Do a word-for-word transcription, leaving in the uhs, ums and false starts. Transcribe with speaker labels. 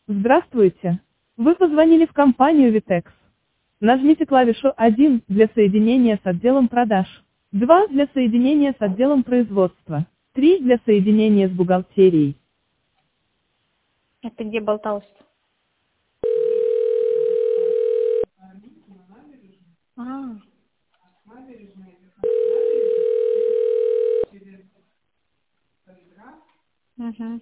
Speaker 1: Здравствуйте. Вы позвонили в компанию Vitex. Нажмите клавишу один для соединения с отделом продаж, два для соединения с отделом производства, три для соединения с бухгалтерией.
Speaker 2: А ты где болтался? А, угу.